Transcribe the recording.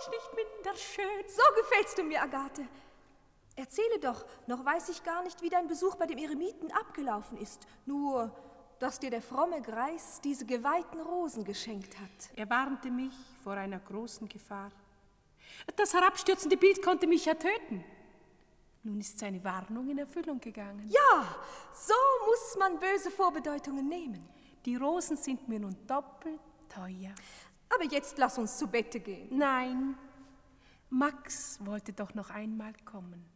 Wunsch nicht minder schön. So gefällst du mir, Agathe. Erzähle doch, noch weiß ich gar nicht, wie dein Besuch bei dem Eremiten abgelaufen ist. Nur, dass dir der fromme Greis diese geweihten Rosen geschenkt hat. Er warnte mich vor einer großen Gefahr. Das herabstürzende Bild konnte mich ja töten. Nun ist seine Warnung in Erfüllung gegangen. Ja, so muss man böse Vorbedeutungen nehmen. Die Rosen sind mir nun doppelt teuer. Aber jetzt lass uns zu Bette gehen. Nein, Max wollte doch noch einmal kommen.